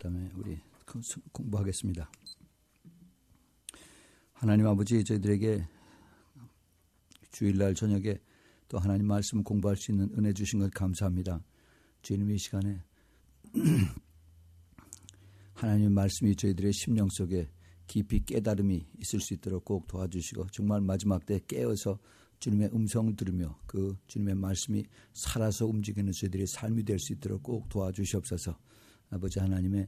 그다음에 우리 공부하겠습니다. 하나님 아버지, 저희들에게 주일날 저녁에 또 하나님 말씀 공부할 수 있는 은혜 주신 것 감사합니다. 주님, 이 시간에 하나님 말씀이 저희들의 심령 속에 깊이 깨달음이 있을 수 있도록 꼭 도와주시고, 정말 마지막 때 깨어서 주님의 음성을 들으며 그 주님의 말씀이 살아서 움직이는 저희들의 삶이 될 수 있도록 꼭 도와주시옵소서. 아버지 하나님의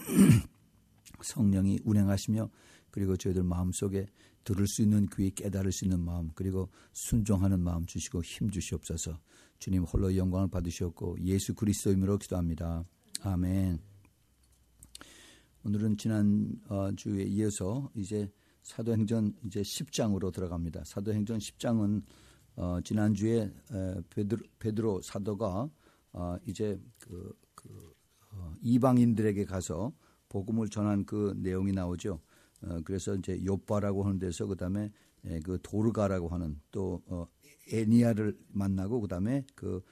성령이 운행하시며, 그리고 저희들 마음속에 들을 수 있는 귀, 깨달을 수 있는 마음, 그리고 순종하는 마음 주시고 힘 주시옵소서. 주님 홀로 영광을 받으시옵고 예수 그리스도 이름으로 기도합니다. 아멘. 오늘은 지난 주에 이어서 이제 사도행전 이제 10장으로 들어갑니다. 사도행전 10장은 지난주에 베드로 사도가 이제 이방인들에게 가서 복음을 전한 그 내용이 나오죠. 그래서 이제 요빠라고 하는 데서 그다음에 그 도르가라고 하는 또 에니아를 만나고 그다음에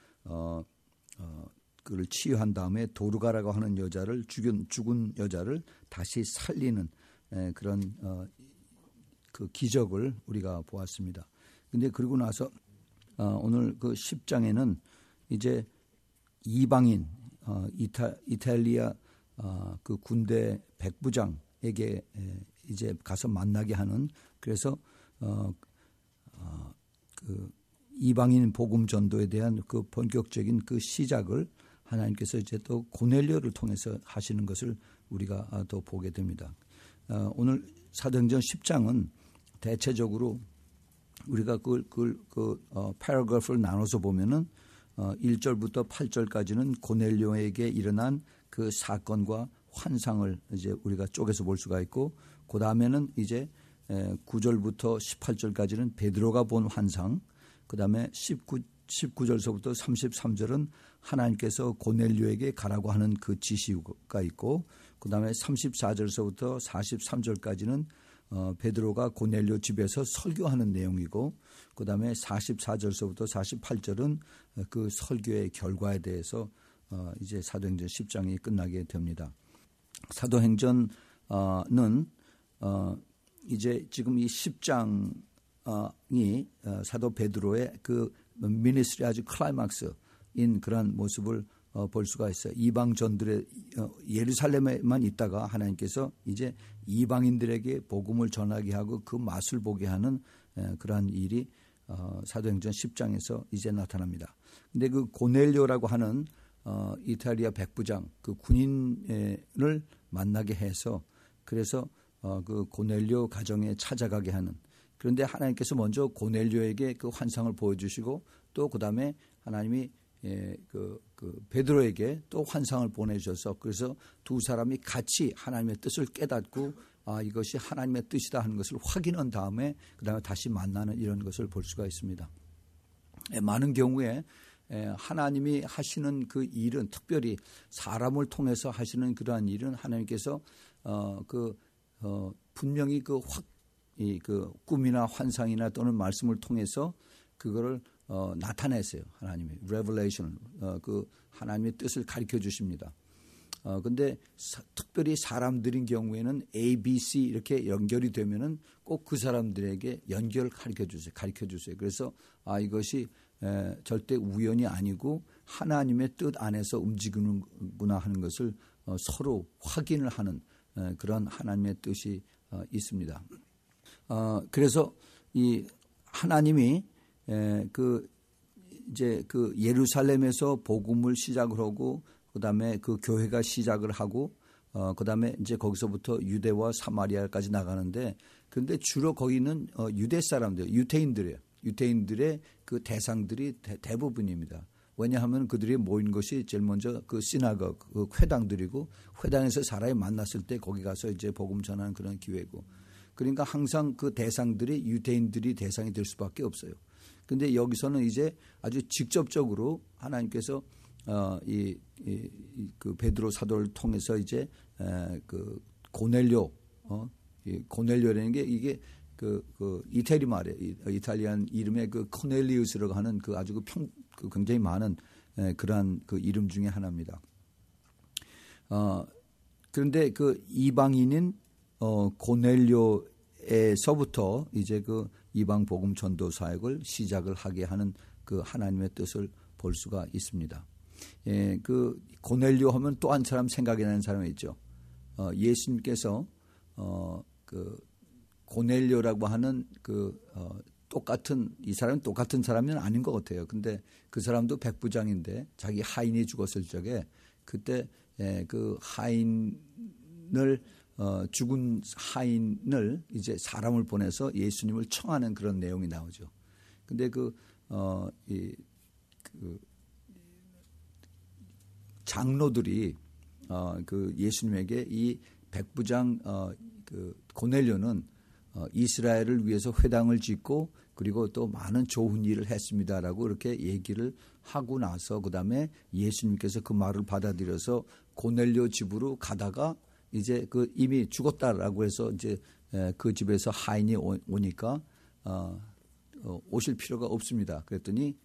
그를 치유한 다음에 도르가라고 하는 여자를 죽은 여자를 다시 살리는 그런 그 기적을 우리가 보았습니다. 근데 그러고 나서 오늘 그 10장에는 이제 이방인 이탈리아 그 군대 백부장에게 이제 가서 만나게 하는, 그래서 그 이방인 복음 전도에 대한 그 본격적인 그 시작을 하나님께서 이제 또 고넬료를 통해서 하시는 것을 우리가 또 보게 됩니다. 오늘 사도행전 10장은 대체적으로 우리가 패러그래프를 나눠서 보면은 1절부터 8절까지는 고넬료에게 일어난 그 사건과 환상을 이제 우리가 쪼개서 볼 수가 있고, 그 다음에는 이제 9절부터 18절까지는 베드로가 본 환상, 그 다음에 19절서부터 33절은 하나님께서 고넬료에게 가라고 하는 그 지시가 있고, 그 다음에 34절서부터 43절까지는 베드로가 고넬료 집에서 설교하는 내용이고, 그 다음에 44절서부터 48절은 그 설교의 결과에 대해서 이제 사도행전 10장이 끝나게 됩니다. 사도행전은 이제 지금 이 10장이 사도 베드로의 그 미니스트리 아주 클라이막스인 그런 모습을 볼 수가 있어요. 이방전들의 예루살렘에만 있다가 하나님께서 이제 이방인들에게 복음을 전하게 하고 그 맛을 보게 하는 그러한 일이 사도행전 10장에서 이제 나타납니다. 근데 그 고넬료라고 하는 이탈리아 백부장 그 군인을 만나게 해서, 그래서 그 고넬료 가정에 찾아가게 하는, 그런데 하나님께서 먼저 고넬료에게 그 환상을 보여주시고, 또 그 다음에 하나님이 그 베드로에게 또 환상을 보내주셔서, 그래서 두 사람이 같이 하나님의 뜻을 깨닫고 이것이 하나님의 뜻이다 하는 것을 확인한 다음에 그 다음에 다시 만나는 이런 것을 볼 수가 있습니다. 많은 경우에 하나님이 하시는 그 일은, 특별히 사람을 통해서 하시는 그러한 일은 하나님께서 분명히 그 꿈이나 환상이나 또는 말씀을 통해서 그거를 나타내세요. 하나님의 revelation, 그 하나님의 뜻을 가르쳐 주십니다. 근데 특별히 사람들인 경우에는 A, B, C 이렇게 연결이 되면은 꼭 그 사람들에게 연결을 가르쳐 주세요. 그래서 이것이 절대 우연이 아니고 하나님의 뜻 안에서 움직이는구나 하는 것을 서로 확인을 하는 그런 하나님의 뜻이 있습니다. 그래서 이 하나님이 이제 그 예루살렘에서 복음을 시작을 하고, 그 다음에 그 교회가 시작을 하고, 그 다음에 이제 거기서부터 유대와 사마리아까지 나가는데, 그런데 주로 거기는 유대 사람들, 유태인들이에요. 유태인들의 그 대상들이 대부분입니다. 왜냐하면 그들이 모인 것이 제일 먼저 그 시나고, 그 회당들이고, 회당에서 사람이 만났을 때 거기 가서 이제 복음 전하는 그런 기회고, 그러니까 항상 그 대상들이 유대인들이 대상이 될 수밖에 없어요. 그런데 여기서는 이제 아주 직접적으로 하나님께서 그 베드로 사도를 통해서 이제 그 고넬료, 고넬료라는 게 이게 그 이태리 말이에요. 이탈리안 이름의 그 코넬리우스라고 하는 그 아주 그 굉장히 많은 그러한 그 이름 중에 하나입니다. 그런데 그 이방인인 고넬료에서부터 이제 그 이방 복음 전도 사역을 시작을 하게 하는 그 하나님의 뜻을 볼 수가 있습니다. 예, 그 고넬료 하면 또 한 사람 생각이 나는 사람이 있죠. 예수님께서 그 고넬료라고 하는 똑같은 이 사람은 똑같은 사람은 아닌 것 같아요. 근데 그 사람도 백부장인데 자기 하인이 죽었을 적에 그때 그 하인을 죽은 하인을 이제 사람을 보내서 예수님을 청하는 그런 내용이 나오죠. 근데 그 장로들이 그 예수님에게 이 백부장 그 고넬료는 이스라엘을 위해서 회당을 짓고 그리고 또 많은 좋은 일을 했습니다라고 이렇게 얘기를 하고 나서 그다음에 예수님께서 그 말을 받아들여서 고넬료 집으로 가다가 이제 그 이미 죽었다라고 해서 이제 그 집에서 하인이 오니까 오실 필요가 없습니다. 그랬더니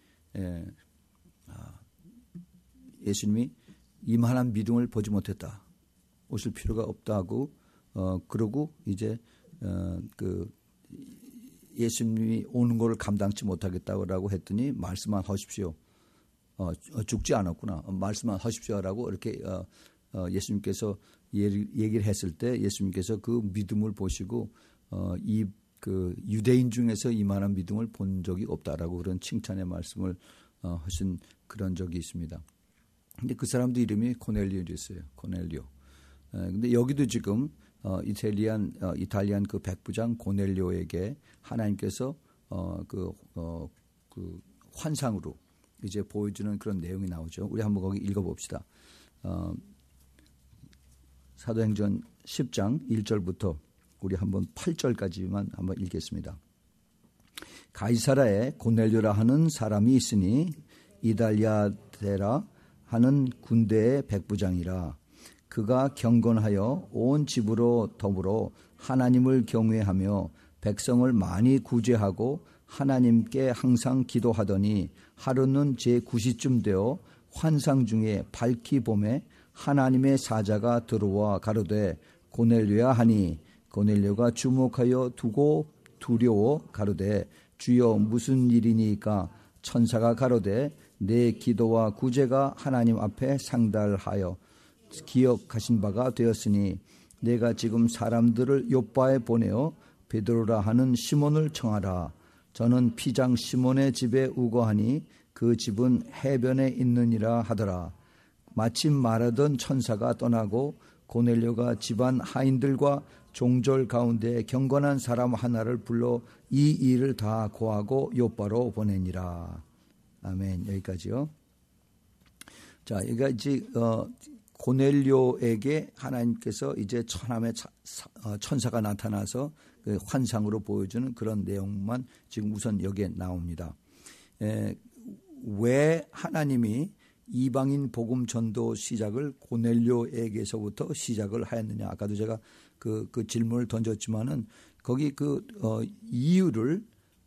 예수님이 이만한 믿음을 보지 못했다. 오실 필요가 없다고 그러고 이제 그 예수님이 오는 것을 감당치 못하겠다고 했더니 말씀만 하십시오. 죽지 않았구나. 말씀만 하십시오라고 이렇게 예수님께서 얘기를 했을 때 예수님께서 그 믿음을 보시고 이 그 유대인 중에서 이만한 믿음을 본 적이 없다라고 그런 칭찬의 말씀을 하신 그런 적이 있습니다. 근데 그 사람도 이름이 고넬료였어요. 고넬료. 근데 여기도 지금 이탈리안 그 백부장 고넬료에게 하나님께서 그 환상으로 이제 보여주는 그런 내용이 나오죠. 우리 한번 거기 읽어봅시다. 사도행전 10장 1절부터 우리 한번 8절까지만 한번 읽겠습니다. 가이사라에 고넬료라 하는 사람이 있으니 이달리아데라 하는 군대의 백부장이라. 그가 경건하여 온 집으로 더불어 하나님을 경외하며 백성을 많이 구제하고 하나님께 항상 기도하더니 하루는 제9시쯤 되어 환상 중에 밝히 봄에 하나님의 사자가 들어와 가로되 고넬료야 하니 고넬료가 주목하여 두고 두려워 가로되 주여 무슨 일이니까 천사가 가로되 내 기도와 구제가 하나님 앞에 상달하여 기억하신 바가 되었으니 내가 지금 사람들을 요빠에 보내어 베드로라 하는 시몬을 청하라. 저는 피장 시몬의 집에 우거하니 그 집은 해변에 있느니라 하더라. 마침 말하던 천사가 떠나고 고넬료가 집안 하인들과 종졸 가운데 경건한 사람 하나를 불러 이 일을 다 고하고 요빠로 보내니라. 아멘. 여기까지요. 자, 여기가 이제 고넬료에게 하나님께서 이제 천사가 나타나서 그 환상으로 보여주는 그런 내용만 지금 우선 여기에 나옵니다. 왜 하나님이 이방인 복음 전도 시작을 고넬료에게서부터 시작을 하였느냐? 아까도 제가 그 질문을 던졌지만은 거기 이유를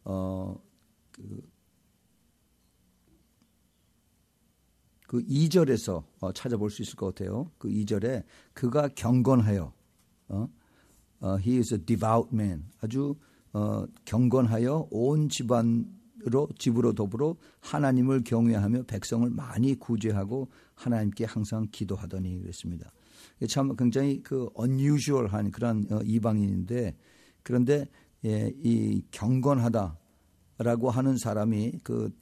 그 2절에서 찾아볼 수 있을 것 같아요. 그 2절에 그가 경건하여 he is a devout man. 아주 경건하여 온 집으로 더불어 하나님을 경외하며 백성을 많이 구제하고 하나님께 항상 기도하더니 그랬습니다. 참 굉장히 그 unusual한 그런 이방인인데 그런데 이 경건하다라고 하는 사람이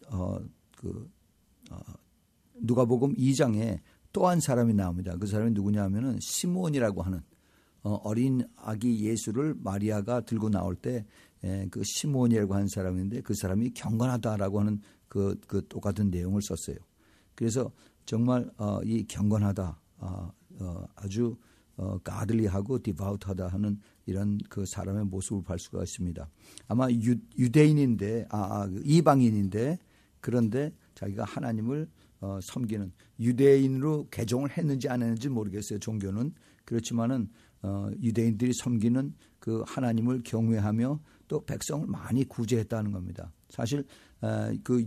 누가복음 2장에 또 한 사람이 나옵니다. 그 사람이 누구냐 하면은 시몬이라고 하는 어린 아기 예수를 마리아가 들고 나올 때 그 시몬이라고 하는 사람인데 그 사람이 경건하다라고 하는 그 똑같은 내용을 썼어요. 그래서 정말 이 경건하다 아주 가들리하고 디바우트하다 하는 이런 그 사람의 모습을 볼 수가 있습니다. 아마 유대인인데 이방인인데 그런데 자기가 하나님을 섬기는 유대인으로 개종을 했는지 안 했는지 모르겠어요. 종교는 그렇지만은 유대인들이 섬기는 그 하나님을 경외하며 또 백성을 많이 구제했다는 겁니다. 사실 그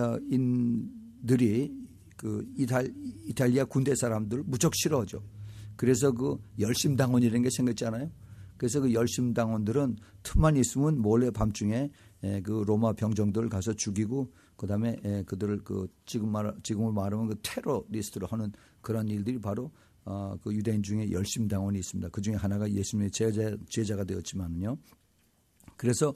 유대인들이 그 이탈리아 군대 사람들을 무척 싫어하죠. 그래서 그 열심당원이라는 게 생겼잖아요. 그래서 그 열심당원들은 틈만 있으면 몰래 밤중에 그 로마 병정들을 가서 죽이고 그다음에 그들을 그 지금을 말하면 그 테러리스트로 하는 그런 일들이 바로 그 유대인 중에 열심당원이 있습니다. 그 중에 하나가 예수님의 제자가 되었지만요. 그래서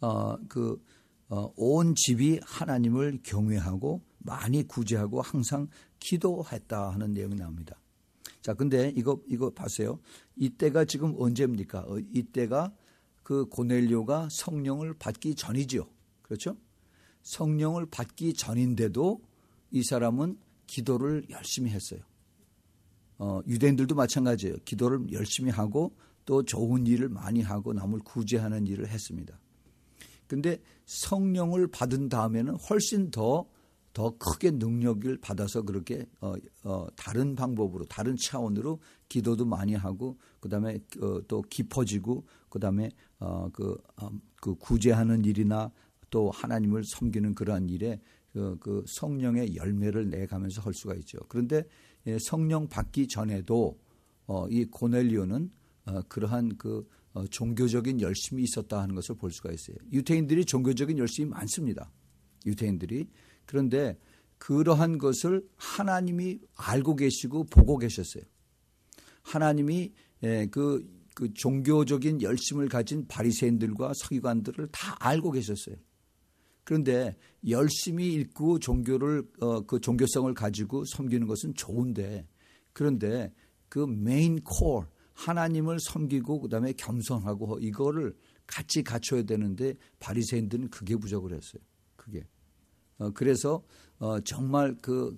온 집이 하나님을 경외하고 많이 구제하고 항상 기도했다 하는 내용이 나옵니다. 자, 근데 이거 봤어요. 이때가 지금 언제입니까? 이때가 그 고넬료가 성령을 받기 전이죠. 그렇죠? 성령을 받기 전인데도 이 사람은 기도를 열심히 했어요. 유대인들도 마찬가지예요. 기도를 열심히 하고 또 좋은 일을 많이 하고 남을 구제하는 일을 했습니다. 근데 성령을 받은 다음에는 훨씬 더 크게 능력을 받아서 그렇게 다른 방법으로 다른 차원으로 기도도 많이 하고 그다음에 또 깊어지고 그다음에 그 구제하는 일이나 또 하나님을 섬기는 그러한 일에 그 성령의 열매를 내가면서 할 수가 있죠. 그런데 성령 받기 전에도 이 고넬료는 그러한 그 종교적인 열심이 있었다 하는 것을 볼 수가 있어요. 유대인들이 종교적인 열심이 많습니다. 유대인들이. 그런데 그러한 것을 하나님이 알고 계시고 보고 계셨어요. 하나님이 그 종교적인 열심을 가진 바리새인들과 서기관들을 다 알고 계셨어요. 그런데 열심히 읽고 종교를 그 종교성을 가지고 섬기는 것은 좋은데 그런데 그 메인 콜 하나님을 섬기고 그다음에 겸손하고 이거를 같이 갖춰야 되는데 바리새인들은 그게 부족을 했어요. 그게. 그래서 정말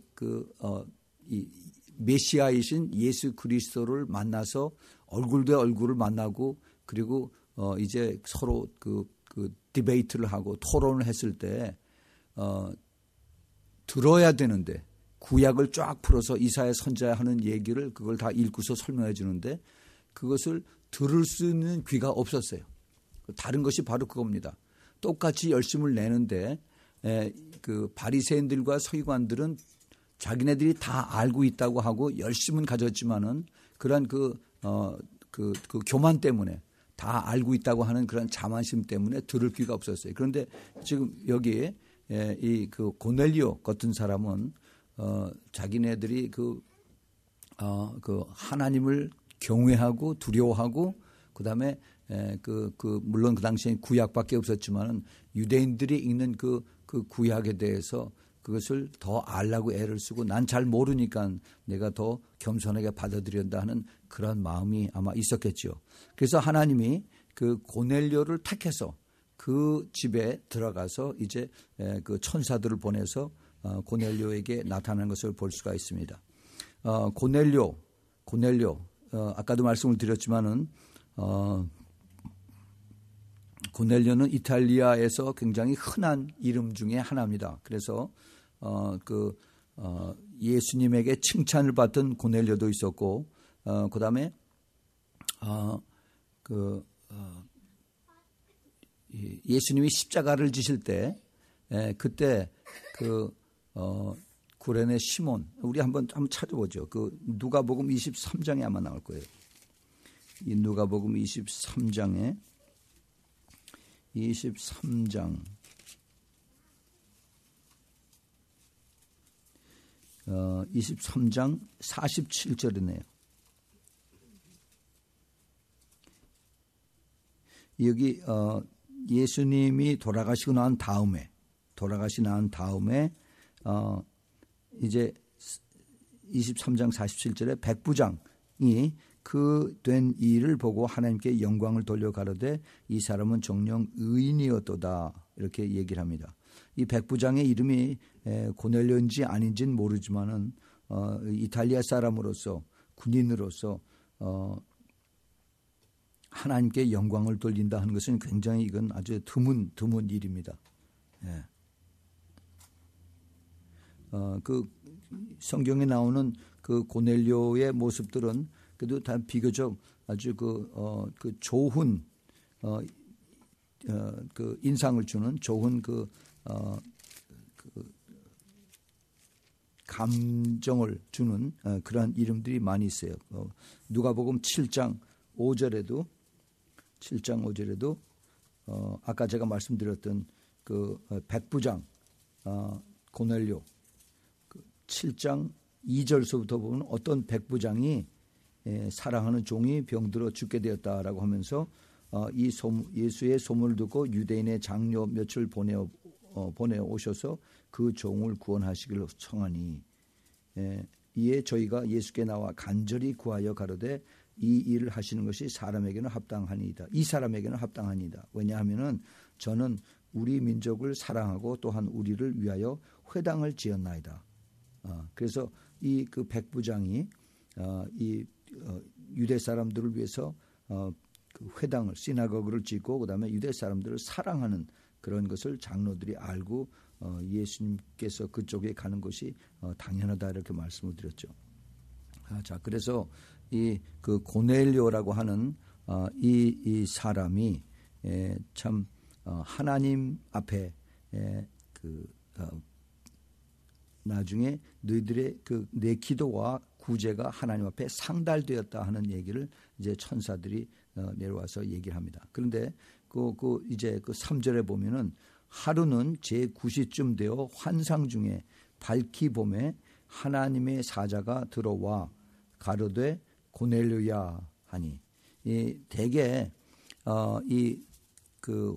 이 메시아이신 예수 그리스도를 만나서 얼굴 대 얼굴을 만나고 그리고 이제 서로 그 디베이트를 하고 토론을 했을 때 들어야 되는데 구약을 쫙 풀어서 이사야 선지자 하는 얘기를 그걸 다 읽고서 설명해 주는데 그것을 들을 수 있는 귀가 없었어요. 다른 것이 바로 그겁니다. 똑같이 열심을 내는데 그 바리새인들과 서기관들은 자기네들이 다 알고 있다고 하고 열심은 가졌지만은 그런 그 교만 때문에 다 알고 있다고 하는 그런 자만심 때문에 들을 귀가 없었어요. 그런데 지금 여기에 이 그 고넬료 같은 사람은 자기네들이 그 하나님을 경외하고 두려워하고 그다음에 물론 그 당시에 구약밖에 없었지만은 유대인들이 읽는 그 구약에 대해서 그것을 더 알라고 애를 쓰고 난 잘 모르니까 내가 더 겸손하게 받아들인다 하는 그런 마음이 아마 있었겠죠. 그래서 하나님이 그 고넬료를 택해서 그 집에 들어가서 이제 그 천사들을 보내서 고넬료에게 나타나는 것을 볼 수가 있습니다. 고넬료 아까도 말씀을 드렸지만은 고넬료는 이탈리아에서 굉장히 흔한 이름 중에 하나입니다. 그래서 예수님에게 칭찬을 받던 고넬료도 있었고 그다음에 예수님이 십자가를 지실 때 그때 구레네 시몬 우리 한번 찾아보죠. 그 누가복음 23장에 아마 나올 거예요. 이 누가복음 23장 23장 47절이네요. 여기 예수님이 돌아가시고 난 다음에 이제 23장 47절에 백부장이 그 된 일을 보고 하나님께 영광을 돌려 가로되 이 사람은 정녕 의인이었도다 이렇게 얘기를 합니다. 이 백부장의 이름이 고넬료인지 아닌지는 모르지만은 이탈리아 사람으로서 군인으로서 하나님께 영광을 돌린다 하는 것은 굉장히 이건 아주 드문 일입니다. 예. 그 성경에 나오는 그 고넬료의 모습들은 그래도 다 비교적 아주 그 좋은 그 인상을 주는 좋은 감정을 주는 그러한 이름들이 많이 있어요. 누가복음 7장 5절에도 아까 제가 말씀드렸던 그 백부장 고넬료 7장 2절서부터 보면 어떤 백부장이 사랑하는 종이 병들어 죽게 되었다라고 하면서 예수의 소문을 듣고 유대인의 장로 몇을 보내 오셔서 그 종을 구원하시기를 청하니 이에 저희가 예수께 나와 간절히 구하여 가로되 이 일을 하시는 것이 사람에게는 합당하니이다. 이 사람에게는 합당하니이다. 왜냐하면은 저는 우리 민족을 사랑하고 또한 우리를 위하여 회당을 지었나이다. 그래서 이 그 백부장이 유대 사람들을 위해서 그 회당을 시나고그를 짓고 그다음에 유대 사람들을 사랑하는 그런 것을 장로들이 알고 예수님께서 그쪽에 가는 것이 당연하다 이렇게 말씀을 드렸죠. 자, 그래서 이 그 고넬료라고 하는 이 사람이 참 하나님 앞에 나중에 너희들의 내 기도와 구제가 하나님 앞에 상달되었다 하는 얘기를 이제 천사들이 내려와서 얘기를 합니다. 그런데 이제 그 3절에 보면은 하루는 제 9시쯤 되어 환상 중에 밝히 봄에 하나님의 사자가 들어와 가로되 고넬료야 하니 대개 이 그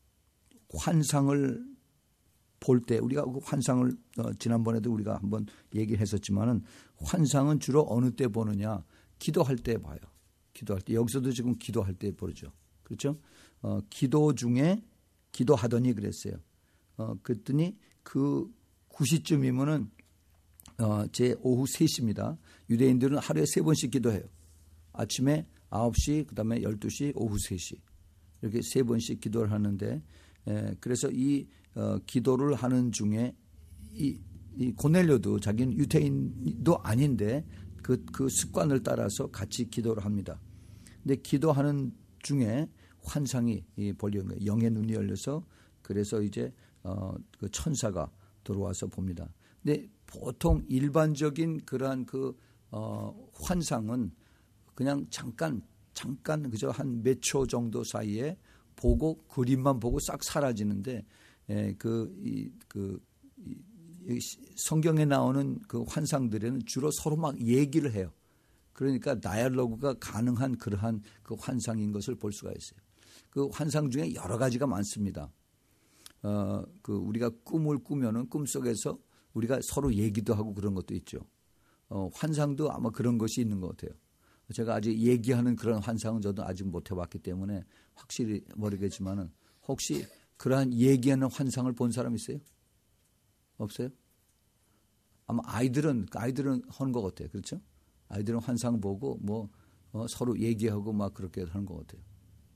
환상을 볼 때 우리가 그 환상을 지난번에도 우리가 한번 얘기를 했었지만은 환상은 주로 어느 때 보느냐? 기도할 때 봐요. 기도할 때 여기서도 지금 기도할 때 보죠. 그렇죠? 기도 중에 기도하더니 그랬어요. 그랬더니 그 9시쯤이면은 제 오후 3시입니다. 유대인들은 하루에 3번씩 기도해요. 아침에 9시, 그다음에 12시, 오후 3시. 이렇게 3번씩 기도를 하는데 그래서 이 기도를 하는 중에 이 고넬료도 자기는 유대인도 아닌데 그 습관을 따라서 같이 기도를 합니다. 근데 기도하는 중에 환상이 벌려온 거예요. 영의 눈이 열려서 그래서 이제 그 천사가 들어와서 봅니다. 근데 보통 일반적인 그러한 환상은 그냥 잠깐 그저 한 몇 초 정도 사이에 보고 그림만 보고 싹 사라지는데 성경에 나오는 그 환상들에는 주로 서로 막 얘기를 해요. 그러니까 다이얼로그가 가능한 그러한 그 환상인 것을 볼 수가 있어요. 그 환상 중에 여러 가지가 많습니다. 우리가 꿈을 꾸면은 꿈 속에서 우리가 서로 얘기도 하고 그런 것도 있죠. 환상도 아마 그런 것이 있는 것 같아요. 제가 아직 얘기하는 그런 환상은 저도 아직 못 해봤기 때문에 확실히 모르겠지만은 혹시 그러한 얘기하는 환상을 본 사람 있어요? 없어요? 아마 아이들은 하는 것 같아요. 그렇죠? 아이들은 환상 보고 서로 얘기하고 막 그렇게 하는 것 같아요.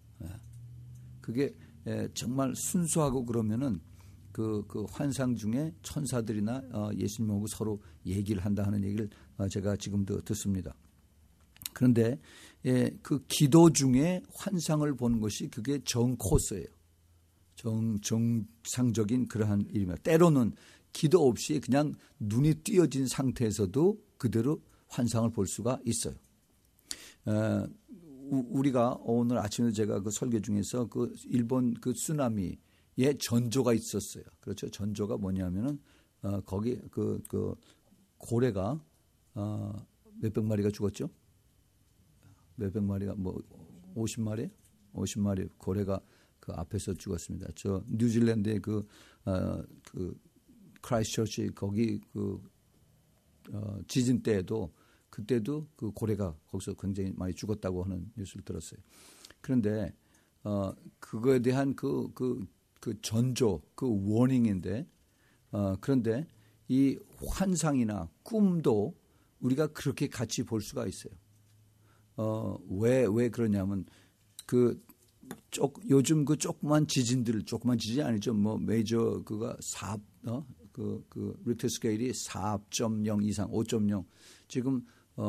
그게 정말 순수하고 그러면은 그 환상 중에 천사들이나 예수님하고 서로 얘기를 한다 하는 얘기를 제가 지금도 듣습니다. 그런데 그 기도 중에 환상을 보는 것이 그게 정코스예요. 정상적인 그러한 일입니다. 때로는 기도 없이 그냥 눈이 띄어진 상태에서도 그대로 환상을 볼 수가 있어요. 우리가 오늘 아침에 제가 그 설교 중에서 그 일본 그 쓰나미의 전조가 있었어요. 그렇죠? 전조가 뭐냐면은 거기 그 고래가 몇백 마리가 죽었죠? 몇백 마리가 50마리 고래가 그 앞에서 죽었습니다. 저 뉴질랜드의 그 크라이스처치 거기 지진 때에도 그때도 그 고래가 거기서 굉장히 많이 죽었다고 하는 뉴스를 들었어요. 그런데 그거에 대한 그 전조, 그 워닝인데 그런데 이 환상이나 꿈도 우리가 그렇게 같이 볼 수가 있어요. 왜 그러냐면 요즘 그 조그만 지진이 아니죠. 메이저 그가 4 리터 스케일이 4.0 이상, 5.0 지금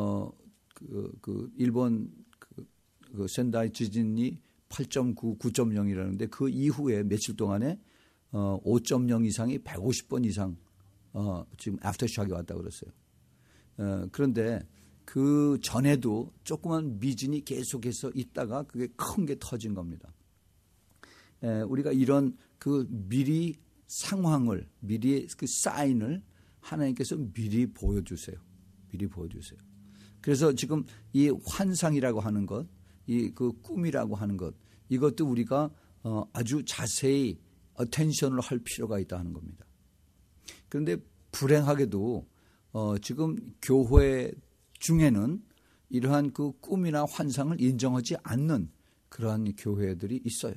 일본 그 센다이 지진이 8.9, 9.0이라는데 그 이후에 며칠 동안에 5.0 이상이 150번 이상 지금 애프터쇼크가 왔다고 그랬어요. 그런데 그 전에도 조그만 미진이 계속해서 있다가 그게 큰 게 터진 겁니다. 우리가 이런 그 미리 상황을, 미리 그 사인을 하나님께서 미리 보여주세요. 미리 보여주세요. 그래서 지금 이 환상이라고 하는 것, 이 그 꿈이라고 하는 것, 이것도 우리가 아주 자세히 어텐션을 할 필요가 있다 하는 겁니다. 그런데 불행하게도 지금 교회 중에는 이러한 그 꿈이나 환상을 인정하지 않는 그러한 교회들이 있어요.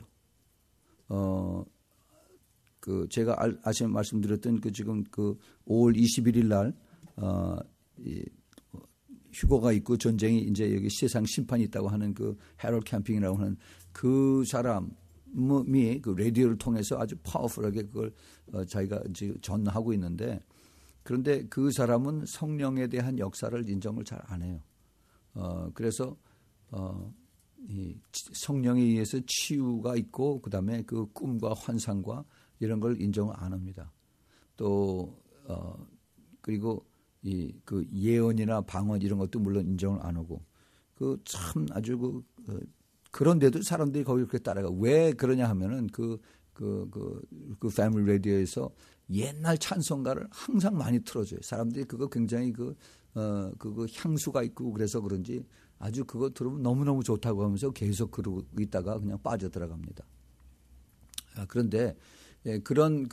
그 제가 아침에 말씀드렸던 그 지금 그 5월 21일 날 휴거가 있고 전쟁이 이제 여기 세상 심판이 있다고 하는 그 해롤 캠핑이라고 하는 그 사람이 그 라디오를 통해서 아주 파워풀하게 그걸 자기가 지금 전하고 있는데, 그런데 그 사람은 성령에 대한 역사를 인정을 잘 안 해요. 그래서 이 성령에 의해서 치유가 있고 그다음에 그 꿈과 환상과 이런 걸 인정을 안 합니다. 또 그리고 이 그 예언이나 방언 이런 것도 물론 인정을 안 하고, 그 참 아주 그런데도 사람들이 거기 그렇게 따라가. 왜 그러냐 하면은 그 패밀리 라디오에서 옛날 찬송가를 항상 많이 틀어줘요. 사람들이 그거 굉장히 그거 향수가 있고 그래서 그런지 아주 그거 들으면 너무너무 좋다고 하면서 계속 그러고 있다가 그냥 빠져들어갑니다. 그런데 그런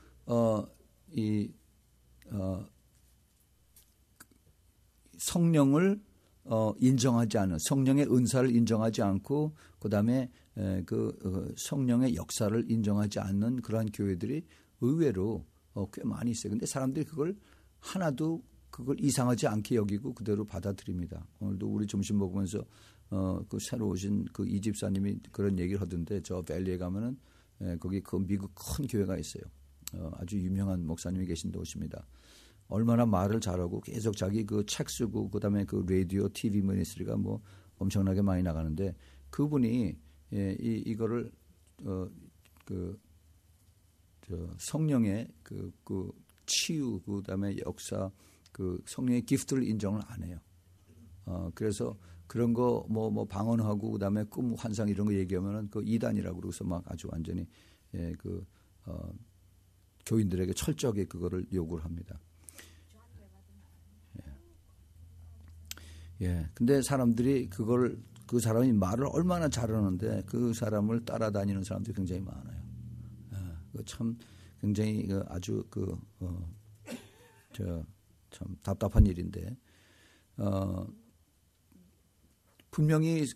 성령을 인정하지 않은, 성령의 은사를 인정하지 않고 그다음에 성령의 역사를 인정하지 않는 그러한 교회들이 의외로 꽤 많이 있어요. 그런데 사람들이 그걸 하나도 그걸 이상하지 않게 여기고 그대로 받아들입니다. 오늘도 우리 점심 먹으면서 그 새로 오신 그 이 집사님이 그런 얘기를 하던데, 저 밸리에 가면은 거기 그 미국 큰 교회가 있어요. 아주 유명한 목사님이 계신데 오십니다. 얼마나 말을 잘하고 계속 자기 그 책 쓰고 그다음에 그 라디오, TV 미니스트리가 뭐 엄청나게 많이 나가는데, 그분이 이거를 성령의 그 치유 그다음에 역사, 그 성령의 기프트를 인정을 안 해요. 그래서 그런 거 뭐 방언하고 그다음에 꿈 환상 이런 거 얘기하면은 그 이단이라고 그러고서 막 아주 완전히 교인들에게 철저하게 그거를 요구를 합니다. 근데 사람들이 그 사람이 말을 얼마나 잘하는데 그 사람을 따라다니는 사람들이 굉장히 많아요. 참 굉장히 아주 참 답답한 일인데, 분명히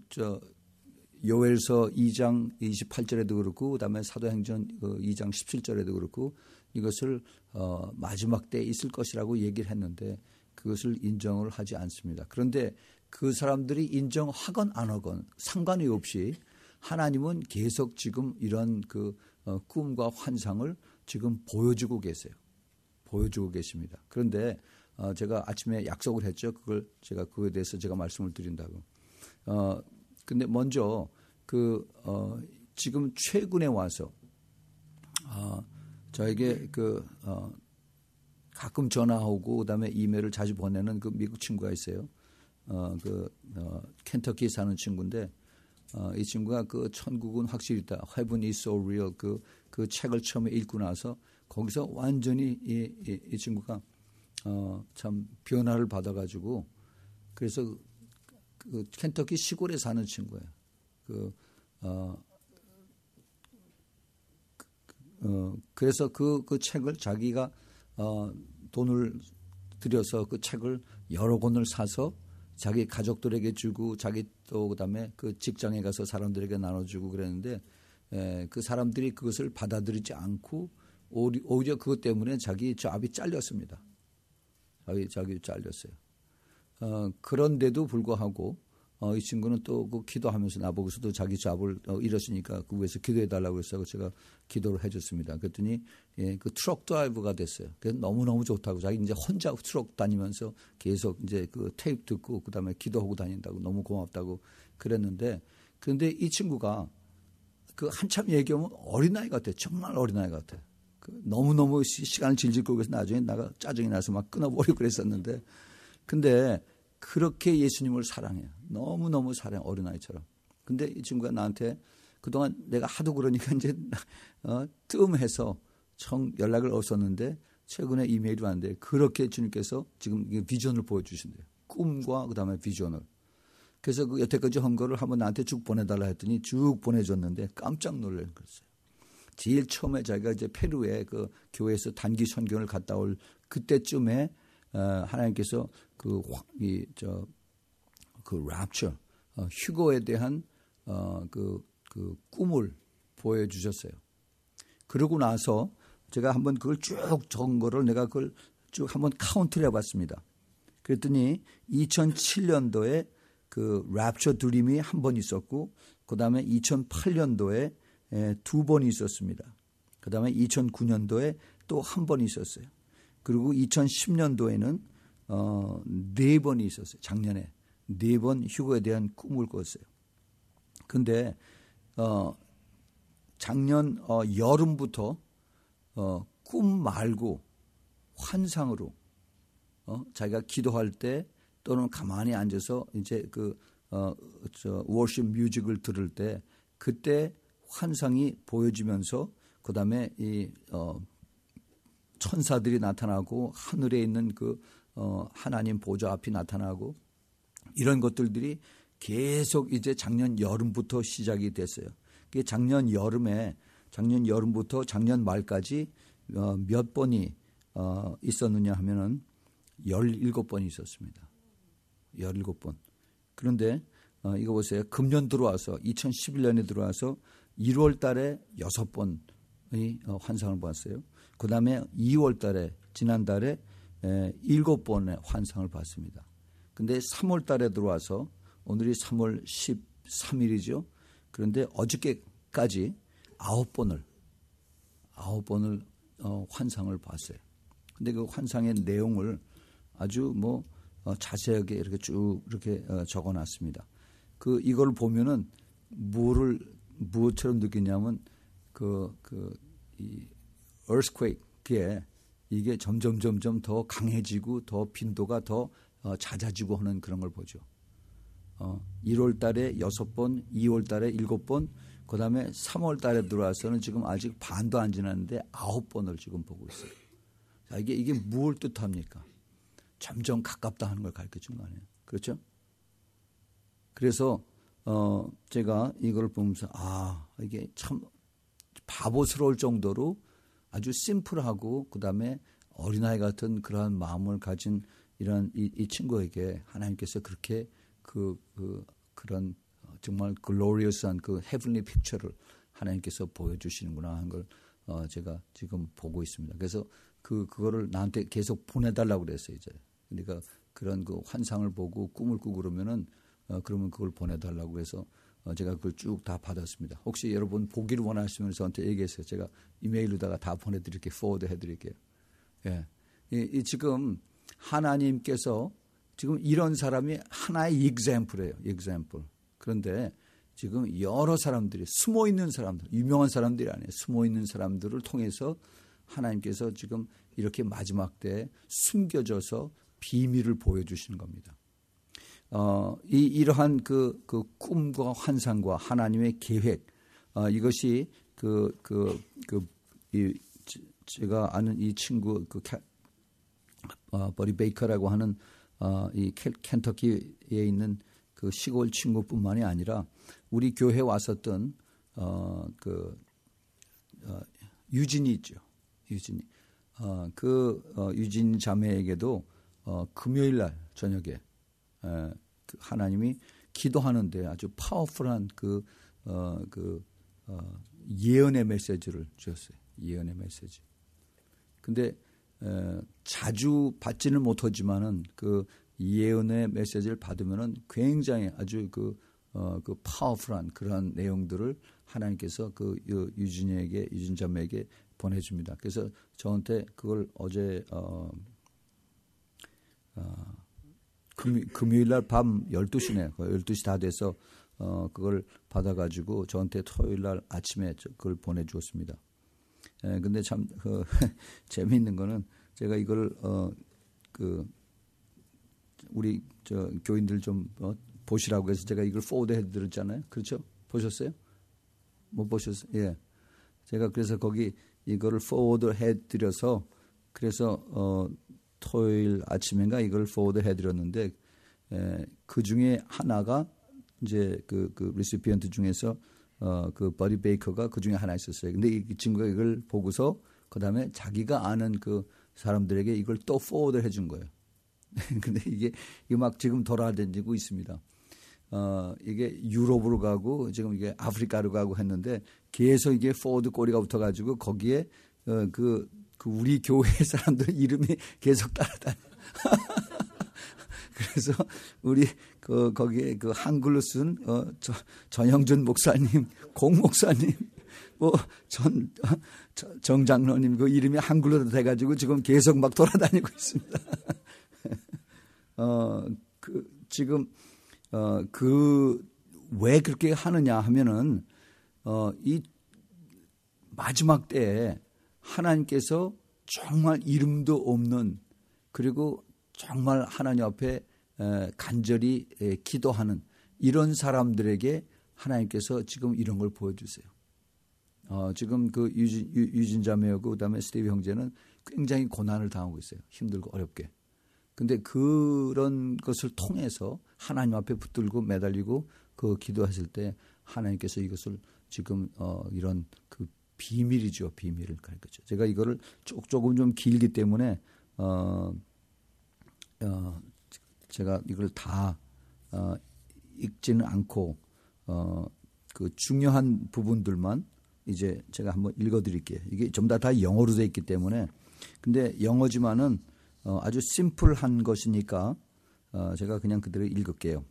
요엘서 2장 28절에도 그렇고 그다음에 사도행전 2장 17절에도 그렇고 이것을 마지막 때에 있을 것이라고 얘기를 했는데 그것을 인정을 하지 않습니다. 그런데 그 사람들이 인정하건 안 하건 상관이 없이 하나님은 계속 지금 이런 꿈과 환상을 지금 보여주고 계세요. 보여주고 계십니다. 그런데 제가 아침에 약속을 했죠. 그거에 대해서 제가 말씀을 드린다고. 근데 먼저 지금 최근에 와서 저에게 가끔 전화하고 그다음에 이메일을 자주 보내는 그 미국 친구가 있어요. 켄터키에 사는 친구인데 이 친구가 천국은 확실히 있다, Heaven is so real, 그 책을 처음에 읽고 나서 거기서 완전히 이 친구가 참 변화를 받아가지고, 그래서 켄터키 시골에 사는 친구예요. 그래서 그 책을 자기가 돈을 들여서 그 책을 여러 권을 사서 자기 가족들에게 주고 자기 또 그다음에 그 직장에 가서 사람들에게 나눠주고 그랬는데, 그 사람들이 그것을 받아들이지 않고 오히려 그것 때문에 자기 잡이 잘렸습니다. 자기 잘렸어요. 그런데도 불구하고 이 친구는 또 기도하면서 나보고서도 자기 잡을 잃었으니까 그 위해서 기도해달라고 해서 제가 기도를 해줬습니다. 그랬더니 그 트럭 드라이버가 됐어요. 그래서 너무너무 좋다고, 자기 이제 혼자 트럭 다니면서 계속 이제 그 테이프 듣고 그다음에 기도하고 다닌다고, 너무 고맙다고 그랬는데, 그런데 이 친구가 한참 얘기하면 어린아이 같아요. 정말 어린아이 같아요. 너무너무 시간을 질질 끌고 해서 나중에 내가 짜증이 나서 막 끊어버리고 그랬었는데, 근데 그렇게 예수님을 사랑해요. 너무너무 사랑해, 어린아이처럼. 근데 이 친구가 나한테 그동안 내가 하도 그러니까 이제 뜸해서 연락을 없었는데 최근에 이메일이 왔는데, 그렇게 주님께서 지금 비전을 보여주신대요. 꿈과 그다음에 비전을. 그래서 그 여태까지 한 거를 한번 나한테 쭉 보내달라 했더니 쭉 보내줬는데 깜짝 놀란 거였어요. 제일 처음에 자기가 이제 페루에 그 교회에서 단기 선교를 갔다 올 그때쯤에 하나님께서 그 랍처, 휴거에 대한 그 꿈을 보여주셨어요. 그러고 나서 제가 한번 그걸 쭉 적은 거를 내가 그걸 쭉 한번 카운트를 해봤습니다. 그랬더니 2007년도에 그 랍처 드림이 한 번 있었고, 그 다음에 2008년도에 2번 있었습니다. 그 다음에 2009년도에 또 한 번 있었어요. 그리고 2010년도에는 4번이 있었어요. 작년에 4번 휴거에 대한 꿈을 꿨어요. 근데 작년 여름부터 꿈 말고 환상으로 자기가 기도할 때 또는 가만히 앉아서 이제 워십 뮤직을 들을 때 그때 환상이 보여지면서 그다음에 이 천사들이 나타나고 하늘에 있는 하나님 보좌 앞이 나타나고 이런 것들이 계속 이제 작년 여름부터 시작이 됐어요. 그게 작년 여름부터 작년 말까지 몇 번이 있었느냐 하면은 17번이 있었습니다. 17번. 그런데 이거 보세요. 금년 들어와서 2011년에 들어와서 1월 달에 6번의 환상을 봤어요. 그 다음에 2월 달에 지난달에 7번의 환상을 봤습니다. 근데 3월 달에 들어와서 오늘이 3월 13일이죠. 그런데 어저께까지 9번을 환상을 봤어요. 근데 그 환상의 내용을 아주 자세하게 이렇게 쭉 이렇게 적어놨습니다. 이걸 보면은 무엇처럼 느끼냐면 이 earthquake 이게 점점 더 강해지고 더 빈도가 더 잦아지고 하는 그런 걸 보죠. 1월 달에 6번, 2월 달에 7번, 그 다음에 3월 달에 들어와서는 지금 아직 반도 안 지났는데 9번을 지금 보고 있어요. 자, 이게 무엇을 뜻합니까? 점점 가깝다 하는 걸 가르쳐 준 거 아니에요. 그렇죠? 그래서 제가 이걸 보면서 이게 참 바보스러울 정도로 아주 심플하고 그다음에 어린아이 같은 그러한 마음을 가진 이런 이 친구에게 하나님께서 그렇게 그런 정말 글로리어스한 그 헤븐리 픽처를 하나님께서 보여주시는구나 하는 걸 제가 지금 보고 있습니다. 그래서 그거를 나한테 계속 보내달라고 그랬어요. 이제 그러니까 그런 그 환상을 보고 꿈을 꾸고 그러면은 그러면 그걸 보내달라고 해서 제가 그걸 쭉 다 받았습니다. 혹시 여러분 보기를 원하시면 저한테 얘기해서 제가 이메일로다가 다 보내드릴게요. 포워드 해드릴게요. 예. 지금 하나님께서 지금 이런 사람이 하나의 example이에요. example. 그런데 지금 여러 사람들이 숨어있는 사람들, 유명한 사람들이 아니에요. 숨어있는 사람들을 통해서 하나님께서 지금 이렇게 마지막 때에 숨겨져서 비밀을 보여주시는 겁니다. 이러한 그 꿈과 환상과 하나님의 계획, 이것이 제가 아는 이 친구 버리 베이커라고 하는 이 켄터키에 있는 그 시골 친구뿐만이 아니라 우리 교회 왔었던 유진이 있죠. 유진이. 유진 자매에게도 금요일 날 저녁에 하나님이 기도하는데 아주 파워풀한 예언의 메시지를 주셨어요. 예언의 메시지. 근데 자주 받지는 못하지만은 그 예언의 메시지를 받으면은 굉장히 아주 파워풀한 그런 내용들을 하나님께서 유진 자매에게 보내줍니다. 그래서 저한테 그걸 어제 금요일 날 밤 12시네. 12시 다 돼서 그걸 받아가지고 저한테 토요일 날 아침에 그걸 보내주었습니다. 근데 참 재미있는 거는 제가 이걸 우리 교인들 좀 보시라고 해서 제가 이걸 포워드 해드렸잖아요. 그렇죠? 보셨어요? 못 보셨어요? 예. 제가 그래서 거기 이거를 포워드 해드려서 그래서 토요일 아침인가 이걸 포워드 해드렸는데 그 중에 하나가 이제 그 리시피언트 중에서 그 버디 베이커가 그 중에 하나 있었어요. 근데 이 친구가 이걸 보고서 그 다음에 자기가 아는 그 사람들에게 이걸 또 포워드 해준 거예요. 근데 이게 막 지금 돌아다니고 있습니다. 이게 유럽으로 가고 지금 이게 아프리카로 가고 했는데 계속 이게 포워드 꼬리가 붙어가지고 거기에 그 우리 교회 사람들 이름이 계속 따라다녀. 그래서 우리 거기에 그 한글로 쓴 전형준 목사님, 공 목사님, 뭐 정 장로님 그 이름이 한글로 돼가지고 지금 계속 막 돌아다니고 있습니다. 지금 왜 그렇게 하느냐 하면은 이 마지막 때에 하나님께서 정말 이름도 없는 그리고 정말 하나님 앞에 간절히 기도하는 이런 사람들에게 하나님께서 지금 이런 걸 보여주세요. 지금 그 유진 자매하고 그다음에 스티브 형제는 굉장히 고난을 당하고 있어요. 힘들고 어렵게. 근데 그런 것을 통해서 하나님 앞에 붙들고 매달리고 그 기도하실 때 하나님께서 이것을 지금 이런 그 비밀이죠. 비밀을 가르쳐죠. 제가 이거를 조금 좀 길기 때문에 제가 이걸 다 읽지는 않고 그 중요한 부분들만 이제 제가 한번 읽어드릴게요. 이게 전부 다 영어로 되어 있기 때문에 근데 영어지만은 아주 심플한 것이니까 제가 그냥 그대로 읽을게요.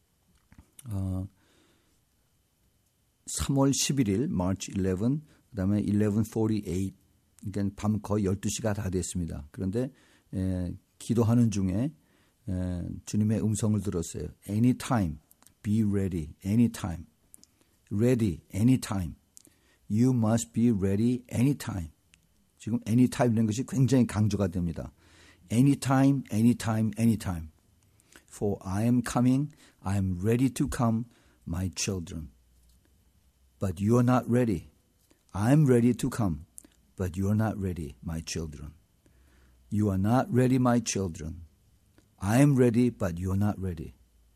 3월 11일, March 11, 그다음에 11:48, 그러니까 밤 거의 12시가 다 됐습니다. 그런데 기도하는 중에 주님의 음성을 들었어요. Anytime, be ready. Anytime, ready. Anytime, you must be ready. Anytime. 지금 anytime이라는 것이 굉장히 강조가 됩니다. Anytime, anytime, anytime. For I am coming, I am ready to come, my children. But you are not ready. I am ready to come, but you are not ready, my children. You are not ready, my children. I am ready, but you are not ready.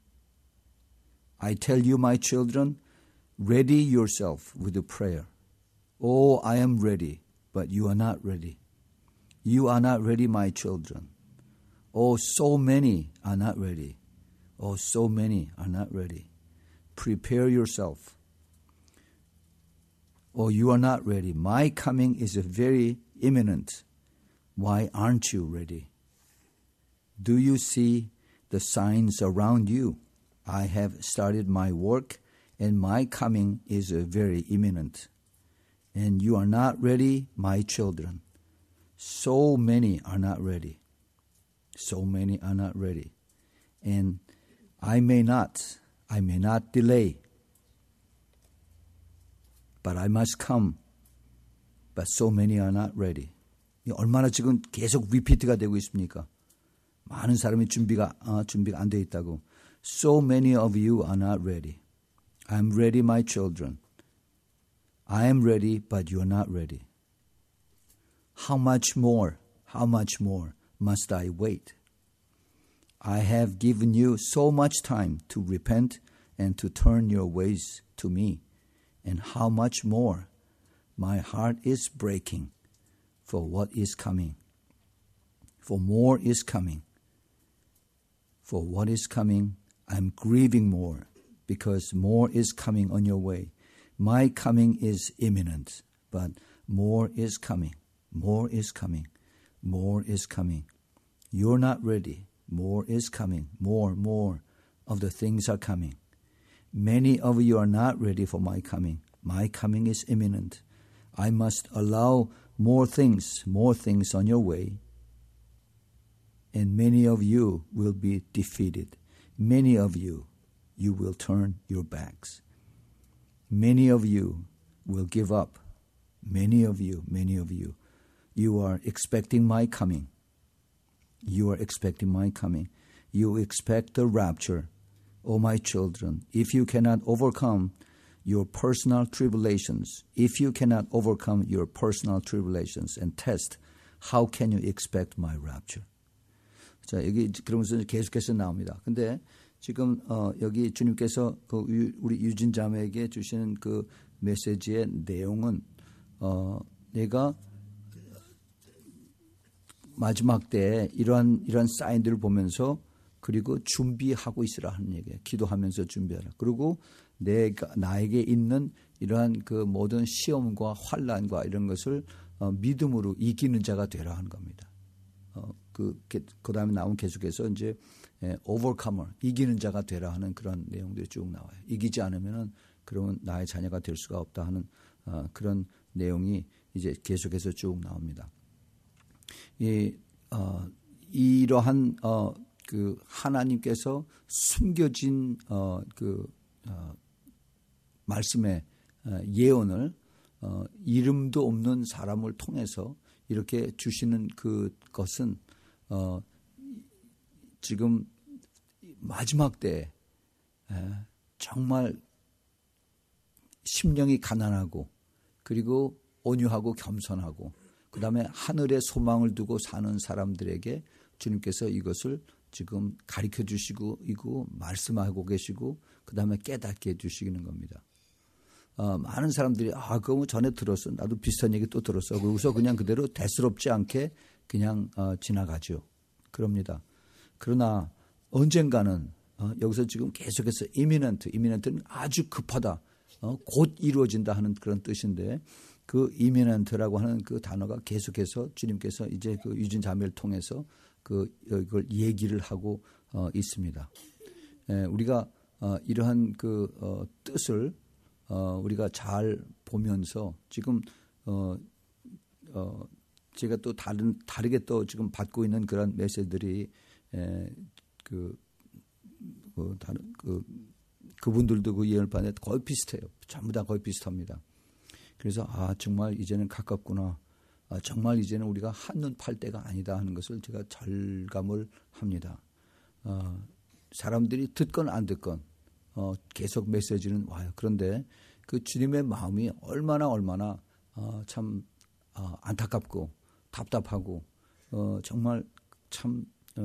I tell you, my children, ready yourself with a prayer. Oh, I am ready, but you are not ready. You are not ready, my children. Oh, so many are not ready. Oh, so many are not ready. Prepare yourself. Oh, you are not ready. My coming is very imminent. Why aren't you ready? Do you see the signs around you? I have started my work, and my coming is very imminent. And you are not ready, my children. So many are not ready. So many are not ready. And I may not delay. But I must come. But so many are not ready. 얼마나 지금 계속 리피트가 되고 있습니까? 많은 사람이 준비가 안 돼 있다고. So many of you are not ready. I am ready, my children. I am ready, but you are not ready. How much more must I wait? I have given you so much time to repent and to turn your ways to me. And how much more? My heart is breaking for what is coming. For more is coming. For what is coming, I'm grieving more because more is coming on your way. My coming is imminent, but more is coming. More is coming. More is coming. You're not ready. More is coming. More of the things are coming. Many of you are not ready for my coming. My coming is imminent. I must allow more things on your way. And many of you will be defeated. Many of you will turn your backs. Many of you will give up. many of you, you are expecting my coming. You are expecting my coming. You expect the rapture. O my children, if you cannot overcome your personal tribulations, if you cannot overcome your personal tribulations and test, how can you expect my rapture? 자, 여기 그러면서 계속해서 나옵니다. 근데 지금 여기 주님께서 우리 유진 자매에게 주시는 그 메시지의 내용은 내가 마지막 때에 이러한 사인들을 보면서 그리고 준비하고 있으라 하는 얘기예요. 기도하면서 준비하라. 그리고 나에게 있는 이러한 그 모든 시험과 환난과 이런 것을 믿음으로 이기는 자가 되라 하는 겁니다. 그 다음에 나온 계속해서 이제 overcomer, 이기는 자가 되라 하는 그런 내용들이 쭉 나와요. 이기지 않으면은 그러면 나의 자녀가 될 수가 없다 하는 그런 내용이 이제 계속해서 쭉 나옵니다. 이러한 그 하나님께서 숨겨진 말씀의 예언을 이름도 없는 사람을 통해서 이렇게 주시는 그것은 지금 마지막 때에 정말 심령이 가난하고 그리고 온유하고 겸손하고 그 다음에 하늘의 소망을 두고 사는 사람들에게 주님께서 이것을 지금 가르쳐 주시고 이거 말씀하고 계시고 그 다음에 깨닫게 해주시는 겁니다. 많은 사람들이 그거 전에 들었어. 나도 비슷한 얘기 또 들었어. 그러고서 그냥 그대로 대수롭지 않게 그냥 지나가죠. 그럽니다. 그러나 언젠가는 여기서 지금 계속해서 imminent는 아주 급하다. 곧 이루어진다 하는 그런 뜻인데 그 imminent라고 하는 그 단어가 계속해서 주님께서 이제 그 유진 자매를 통해서 이걸 얘기를 하고 있습니다. 우리가 이러한 그 뜻을 우리가 잘 보면서 지금 제가 또 다르게 또 지금 받고 있는 그런 메시지들이 그분들도 그 예언을 받는데 거의 비슷해요. 전부 다 거의 비슷합니다. 그래서 정말 이제는 가깝구나. 정말 이제는 우리가 한눈 팔 때가 아니다 하는 것을 제가 절감을 합니다. 사람들이 듣건 안 듣건 계속 메시지는 와요. 그런데 그 주님의 마음이 얼마나 참 안타깝고 답답하고 정말 참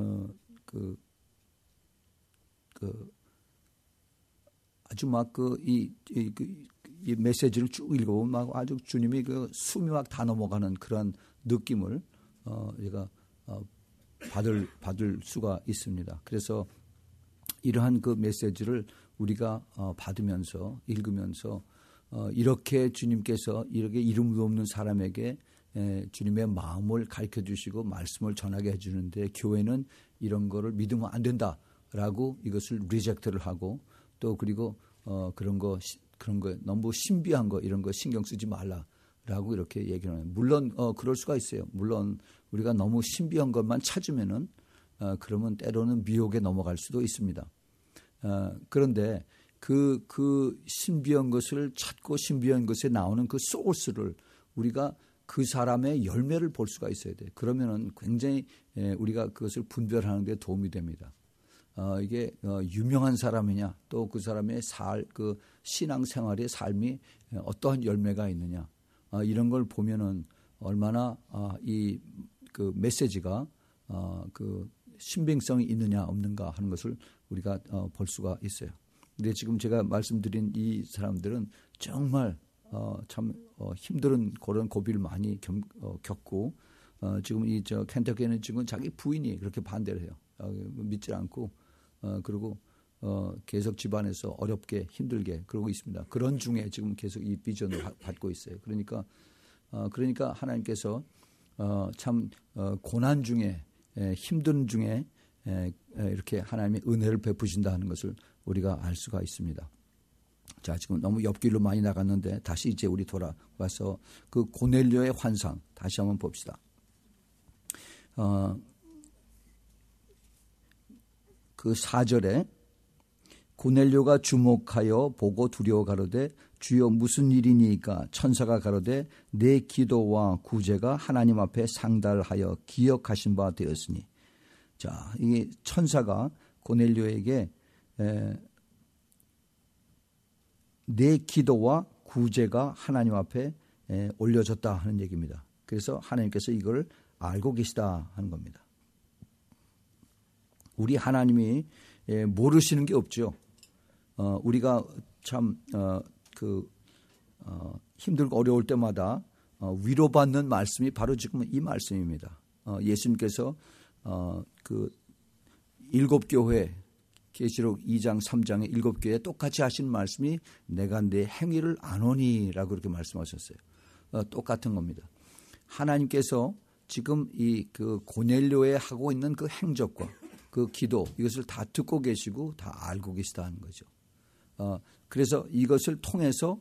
아주 막 이 메시지를 쭉 읽어보면 막 아주 주님이 그 숨이 막 다 넘어가는 그런 느낌을 제가 받을 수가 있습니다. 그래서 이러한 그 메시지를 우리가 받으면서 읽으면서 이렇게 주님께서 이렇게 이름도 없는 사람에게 주님의 마음을 가르쳐 주시고 말씀을 전하게 해주는데 교회는 이런 거를 믿으면 안 된다라고 이것을 리젝트를 하고 또 그리고 그런 거 너무 신비한 거 이런 거 신경 쓰지 말라라고 이렇게 얘기를 해요. 물론 그럴 수가 있어요. 물론 우리가 너무 신비한 것만 찾으면은 그러면 때로는 미혹에 넘어갈 수도 있습니다. 그런데 그 신비한 것을 찾고 신비한 것에 나오는 그 소스를 우리가 그 사람의 열매를 볼 수가 있어야 돼요. 그러면은 굉장히 우리가 그것을 분별하는 데 도움이 됩니다. 이게 유명한 사람이냐 또 그 사람의 그 신앙생활의 삶이 어떠한 열매가 있느냐 이런 걸 보면은 얼마나 이 그 메시지가 그 신빙성이 있느냐 없는가 하는 것을 우리가 볼 수가 있어요. 근데 지금 제가 말씀드린 이 사람들은 정말 참 힘든 그런 고비를 많이 겪고 지금 켄터키는 지금 자기 부인이 그렇게 반대를 해요. 믿지 않고 그리고 계속 집안에서 어렵게 힘들게 그러고 있습니다. 그런 중에 지금 계속 이 비전을 받고 있어요. 그러니까 하나님께서 참 고난 중에 힘든 중에 이렇게 하나님의 은혜를 베푸신다는 것을 우리가 알 수가 있습니다. 자, 지금 너무 옆길로 많이 나갔는데 다시 이제 우리 돌아와서 그 고넬료의 환상 다시 한번 봅시다. 그 4절에 고넬료가 주목하여 보고 두려워 가로되 주여 무슨 일이니까? 천사가 가로되 내 기도와 구제가 하나님 앞에 상달하여 기억하신 바 되었으니. 자, 이게 천사가 고넬료에게 내 기도와 구제가 하나님 앞에 올려졌다 하는 얘기입니다. 그래서 하나님께서 이걸 알고 계시다 하는 겁니다. 우리 하나님이 모르시는 게 없죠. 우리가 참 힘들고 어려울 때마다 위로받는 말씀이 바로 지금 이 말씀입니다. 예수님께서 그 7교회 계시록 2장 3장의 7교회에 똑같이 하신 말씀이 내가 내 행위를 아노니라고 그렇게 말씀하셨어요. 똑같은 겁니다. 하나님께서 지금 이 그 고넬료에 하고 있는 그 행적과 그 기도 이것을 다 듣고 계시고 다 알고 계시다는 거죠. 그래서 이것을 통해서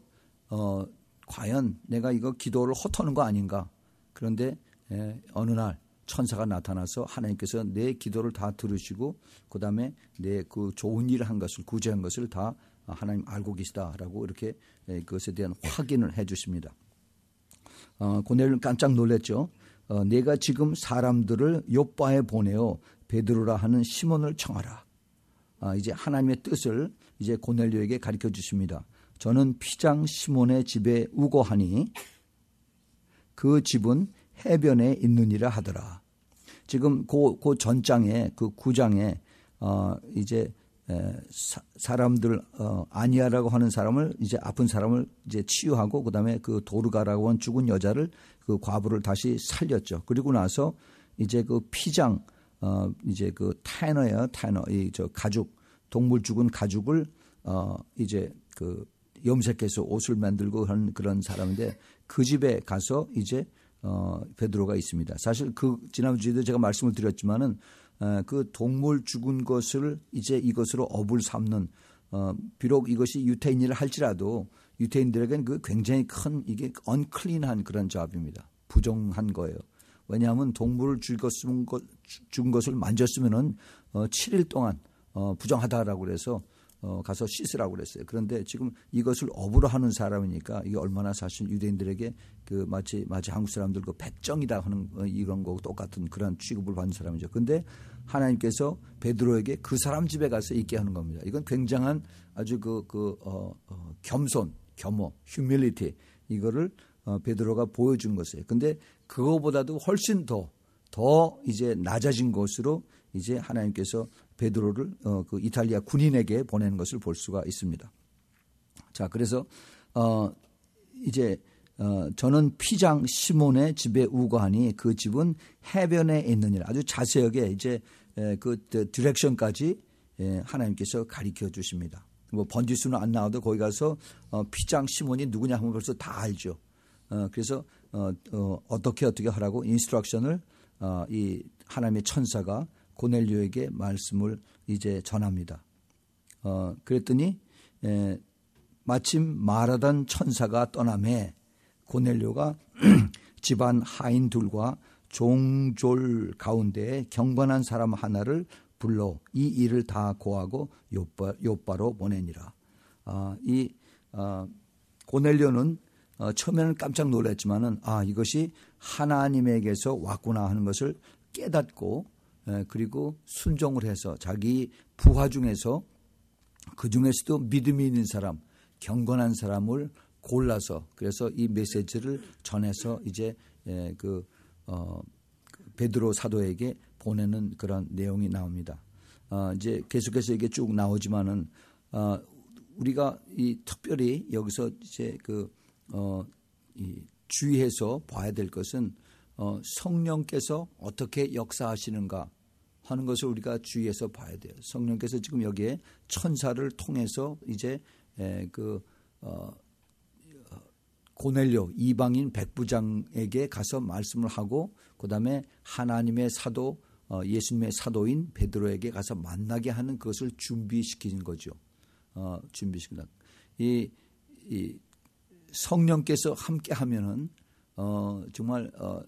과연 내가 이거 기도를 헛하는 거 아닌가. 그런데 어느 날 천사가 나타나서 하나님께서 내 기도를 다 들으시고 그다음에 내 그 좋은 일을 한 것을 구제한 것을 다 하나님 알고 계시다라고 이렇게 그것에 대한 확인을 해 주십니다. 고넬료는 깜짝 놀랐죠. 내가 지금 사람들을 요빠에 보내어 베드로라 하는 시몬을 청하라. 이제 하나님의 뜻을 이제 고넬료에게 가르쳐 주십니다. 저는 피장 시몬의 집에 우거하니 그 집은 해변에 있느니라 하더라. 지금 그 전장에 그 9장에 이제 사람들 아니아라고 하는 사람을 이제 아픈 사람을 이제 치유하고 그다음에 그 도르가라고 하는 죽은 여자를 그 과부를 다시 살렸죠. 그리고 나서 이제 그 피장 이제 그 타이너예요. 타이너 이 저 가죽 동물 죽은 가죽을 이제 그 염색해서 옷을 만들고 하는 그런 사람인데 그 집에 가서 이제 베드로가 있습니다. 사실 그 지난주에도 제가 말씀을 드렸지만은 그 동물 죽은 것을 이제 이것으로 업을 삼는 비록 이것이 유태인이라 할지라도 유태인들에게는 그 굉장히 큰 이게 언클린한 그런 잡입니다. 부정한 거예요. 왜냐하면 동물을 죽은 것을 만졌으면은 7일 동안 부정하다라고 그래서 가서 씻으라고 그랬어요. 그런데 지금 이것을 업으로 하는 사람이니까 이게 얼마나 사실 유대인들에게 그 마치 한국 사람들 그 백정이다 하는 이런 거 똑같은 그런 취급을 받는 사람이죠. 그런데 하나님께서 베드로에게 그 사람 집에 가서 있게 하는 겁니다. 이건 굉장한 아주 겸손, 겸허, 휴밀리티 이거를 베드로가 보여준 것이에요. 근데 그거보다도 훨씬 더 이제 낮아진 것으로 이제 하나님께서 베드로를 그 이탈리아 군인에게 보내는 것을 볼 수가 있습니다. 자, 그래서 이제 저는 피장 시몬의 집에 우거하니 그 집은 해변에 있느니라. 아주 자세하게 이제 그 디렉션까지 하나님께서 가르쳐 주십니다. 뭐 번지수는 안 나와도 거기 가서 피장 시몬이 누구냐 하면 벌써 다 알죠. 그래서 어떻게 하라고 인스트럭션을 이 하나님의 천사가 고넬료에게 말씀을 이제 전합니다. 그랬더니 마침 말하던 천사가 떠나매 고넬료가 집안 하인 둘과 종졸 가운데에 경건한 사람 하나를 불러 이 일을 다 고하고 요바로 보내니라. 이 고넬료는 처음에는 깜짝 놀랐지만은 이것이 하나님에게서 왔구나 하는 것을 깨닫고 그리고 순종을 해서 자기 부하 중에서 그 중에서도 믿음이 있는 사람, 경건한 사람을 골라서 그래서 이 메시지를 전해서 이제 베드로 사도에게 보내는 그런 내용이 나옵니다. 이제 계속해서 이게 쭉 나오지만은 우리가 이 특별히 여기서 이제 이 주의해서 봐야 될 것은 성령께서 어떻게 역사하시는가 하는 것을 우리가 주의해서 봐야 돼요. 성령께서 지금 여기에 천사를 통해서 이제 고넬료 이방인 백부장에게 가서 말씀을 하고 그다음에 하나님의 사도 예수님의 사도인 베드로에게 가서 만나게 하는 그것을 준비시키는 거죠. 준비시킨다. 이 성령께서 함께 하면은 정말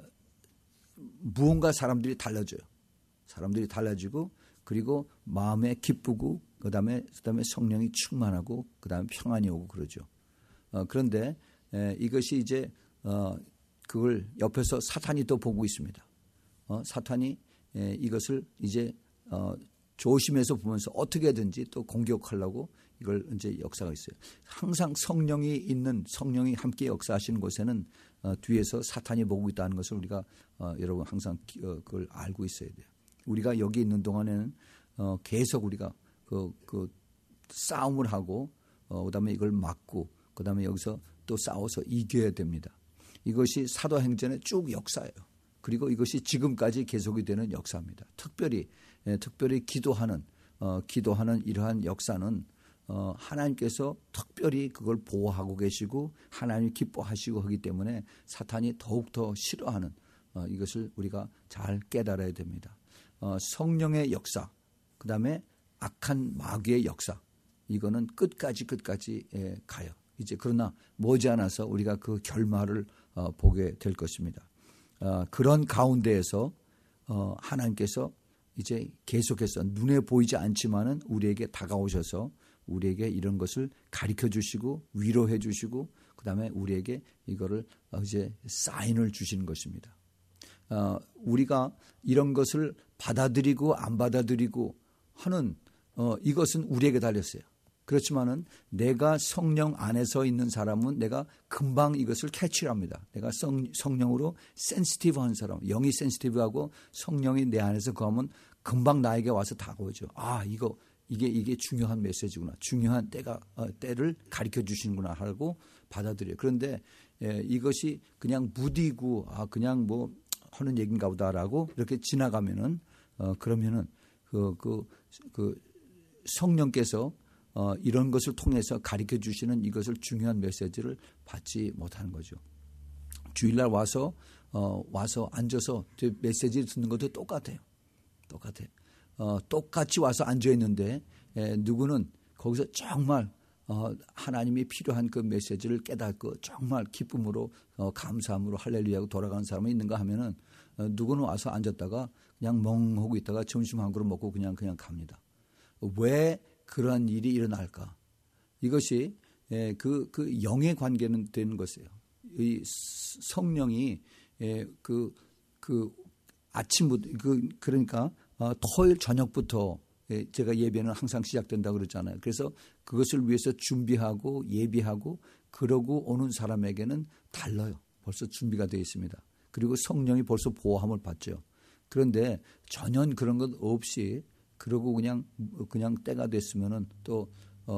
무언가 사람들이 달라져요. 사람들이 달라지고 그리고 마음에 기쁘고 그다음에 성령이 충만하고 그다음에 평안이 오고 그러죠. 그런데 이것이 이제 그걸 옆에서 사탄이 또 보고 있습니다. 사탄이 이것을 이제 조심해서 보면서 어떻게든지 또 공격하려고 이걸 이제 역사가 있어요. 항상 성령이 함께 역사하시는 곳에는 뒤에서 사탄이 보고 있다는 것을 우리가 여러분 항상 그걸 알고 있어야 돼요. 우리가 여기 있는 동안에는 계속 우리가 그 싸움을 하고 그다음에 이걸 막고 그다음에 여기서 또 싸워서 이겨야 됩니다. 이것이 사도행전의 쭉 역사예요. 그리고 이것이 지금까지 계속이 되는 역사입니다. 특별히 기도하는 이러한 역사는 하나님께서 특별히 그걸 보호하고 계시고 하나님이 기뻐하시고 하기 때문에 사탄이 더욱더 싫어하는 이것을 우리가 잘 깨달아야 됩니다. 성령의 역사, 그다음에 악한 마귀의 역사, 이거는 끝까지 가요. 이제 그러나 머지않아서 우리가 그 결말을 보게 될 것입니다. 그런 가운데에서 하나님께서 이제 계속해서 눈에 보이지 않지만은 우리에게 다가오셔서 우리에게 이런 것을 가르쳐 주시고 위로해 주시고 그다음에 우리에게 이거를 이제 사인을 주시는 것입니다. 우리가 이런 것을 받아들이고 안 받아들이고 하는 이것은 우리에게 달렸어요. 그렇지만은 내가 성령 안에서 있는 사람은 내가 금방 이것을 캐치를 합니다. 내가 성령으로 센시티브한 사람, 영이 센시티브하고 성령이 내 안에서 거하면 금방 나에게 와서 다가오죠. 이게 중요한 메시지구나. 중요한 때를 가르쳐 주시는구나 하고 받아들여요. 그런데 이것이 그냥 무디고 그냥 뭐 하는 얘기인가 보다라고 이렇게 지나가면은 그러면은 그 성령께서 이런 것을 통해서 가르쳐 주시는 이것을 중요한 메시지를 받지 못하는 거죠. 주일날 와서 앉아서 메시지를 듣는 것도 똑같아요. 똑같이 와서 앉아 있는데 누구는 거기서 정말 하나님이 필요한 그 메시지를 깨닫고 정말 기쁨으로 감사함으로 할렐루야하고 돌아가는 사람이 있는가 하면은 누구는 와서 앉았다가 그냥 멍하고 있다가 점심 한 그릇 먹고 그냥 갑니다. 왜 그러한 일이 일어날까? 이것이 그 영의 관계는 되는 것이에요. 이 성령이 그 아침부터 그러니까 토요일 저녁부터 제가 예배는 항상 시작된다고 그러잖아요. 그래서 그것을 위해서 준비하고 예비하고 그러고 오는 사람에게는 달라요. 벌써 준비가 되어 있습니다. 그리고 성령이 벌써 보호함을 받죠. 그런데 전혀 그런 것 없이 그러고 그냥 때가 됐으면은 또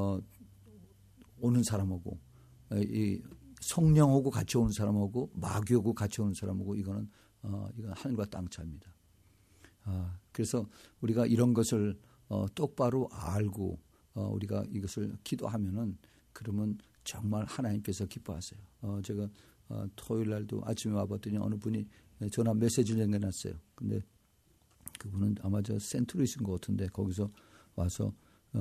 오는 사람하고 이 성령하고 같이 오는 사람하고 마귀하고 같이 오는 사람하고 이건 하늘과 땅 차이입니다. 그래서 우리가 이런 것을 똑바로 알고 우리가 이것을 기도하면은 그러면 정말 하나님께서 기뻐하세요. 제가 토요일 날도 아침에 와봤더니 어느 분이 전화 메시지를 남겨놨어요. 근데 그분은 아마 저 센트루이스인 것 같은데 거기서 와서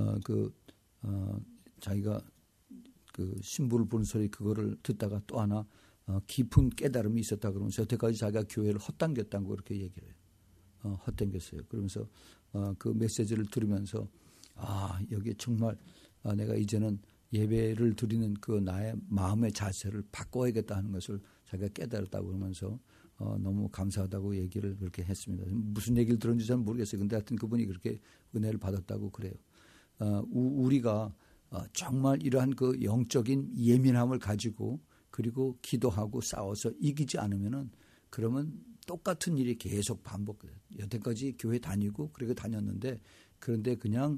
자기가 그 신부를 부르는 소리 그거를 듣다가 또 하나 깊은 깨달음이 있었다 그러면서 여태까지 자기가 교회를 헛당겼다고 그렇게 얘기를 해요. 헛당겼어요. 그러면서 그 메시지를 들으면서 여기 정말 내가 이제는 예배를 드리는 그 나의 마음의 자세를 바꿔야겠다 하는 것을 자기가 깨달았다고 그러면서 너무 감사하다고 얘기를 그렇게 했습니다. 무슨 얘기를 들었는지 잘 모르겠어요. 근데 하여튼 그분이 그렇게 은혜를 받았다고 그래요. 우리가 정말 이러한 그 영적인 예민함을 가지고 그리고 기도하고 싸워서 이기지 않으면은 그러면 똑같은 일이 계속 반복돼요. 여태까지 교회 다니고 그렇게 다녔는데 그런데 그냥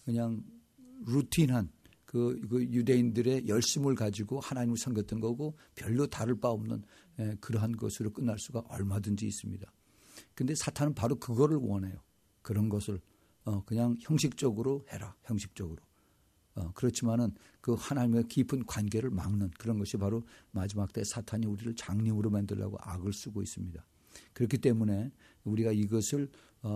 루틴한 그 유대인들의 열심을 가지고 하나님을 섬겼던 거고 별로 다를 바 없는 그러한 것으로 끝날 수가 얼마든지 있습니다. 그런데 사탄은 바로 그거를 원해요. 그런 것을 그냥 형식적으로 해라. 형식적으로. 그렇지만은 그 하나님의 깊은 관계를 막는 그런 것이 바로 마지막 때 사탄이 우리를 장님으로 만들려고 악을 쓰고 있습니다. 그렇기 때문에 우리가 이것을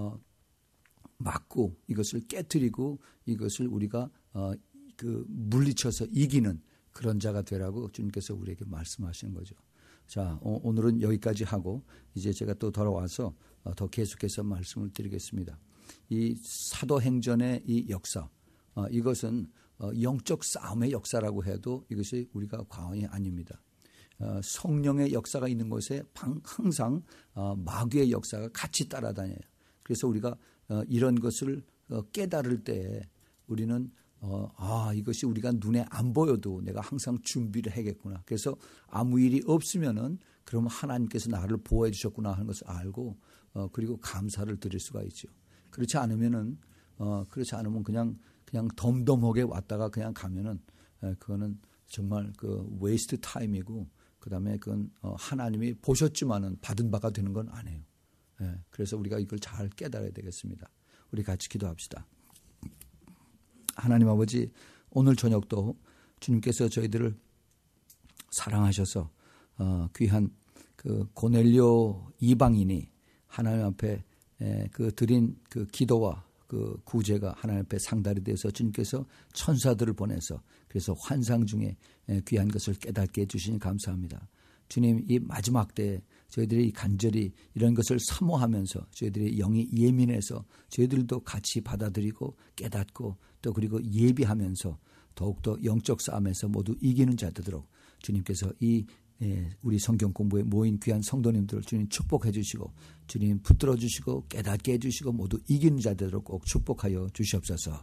막고 이것을 깨트리고 이것을 우리가 물리쳐서 이기는 그런 자가 되라고 주님께서 우리에게 말씀하시는 거죠. 자, 오늘은 여기까지 하고 이제 제가 또 돌아와서 더 계속해서 말씀을 드리겠습니다. 이 사도행전의 이 역사, 이것은 영적 싸움의 역사라고 해도 이것이 우리가 과언이 아닙니다. 성령의 역사가 있는 곳에 항상 마귀의 역사가 같이 따라다녀요. 그래서 우리가 이런 것을 깨달을 때 우리는 이것이 우리가 눈에 안 보여도 내가 항상 준비를 해야겠구나. 그래서 아무 일이 없으면은 그러면 하나님께서 나를 보호해 주셨구나 하는 것을 알고 그리고 감사를 드릴 수가 있죠. 그렇지 않으면 그냥 덤덤하게 왔다가 그냥 가면은 그거는 정말 그 웨이스트 타임이고 그다음에 그건 하나님이 보셨지만은 받은 바가 되는 건 아니에요. 그래서 우리가 이걸 잘 깨달아야 되겠습니다. 우리 같이 기도합시다. 하나님 아버지, 오늘 저녁도 주님께서 저희들을 사랑하셔서 귀한 그 고넬료 이방인이 하나님 앞에 그 드린 그 기도와 그 구제가 하나님 앞에 상달이 돼서 주님께서 천사들을 보내서 그래서 환상 중에 귀한 것을 깨닫게 해주시니 감사합니다. 주님, 이 마지막 때에 저희들이 간절히 이런 것을 사모하면서 저희들의 영이 예민해서 저희들도 같이 받아들이고 깨닫고 또 그리고 예비하면서 더욱더 영적 싸움에서 모두 이기는 자 되도록 주님께서 우리 성경 공부에 모인 귀한 성도님들을 주님 축복해 주시고 주님 붙들어 주시고 깨닫게 해 주시고 모두 이기는 자 되도록 꼭 축복하여 주시옵소서.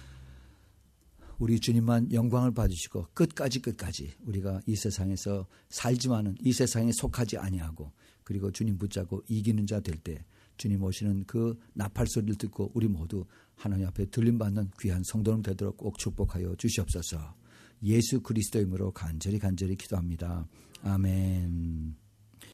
우리 주님만 영광을 받으시고 끝까지 우리가 이 세상에서 살지만은 이 세상에 속하지 아니하고 그리고 주님 붙잡고 이기는 자 될 때 주님 오시는 그 나팔 소리를 듣고 우리 모두 하나님 앞에 들림받는 귀한 성도님 되도록 꼭 축복하여 주시옵소서. 예수 그리스도의 이름으로 간절히 기도합니다. 아멘.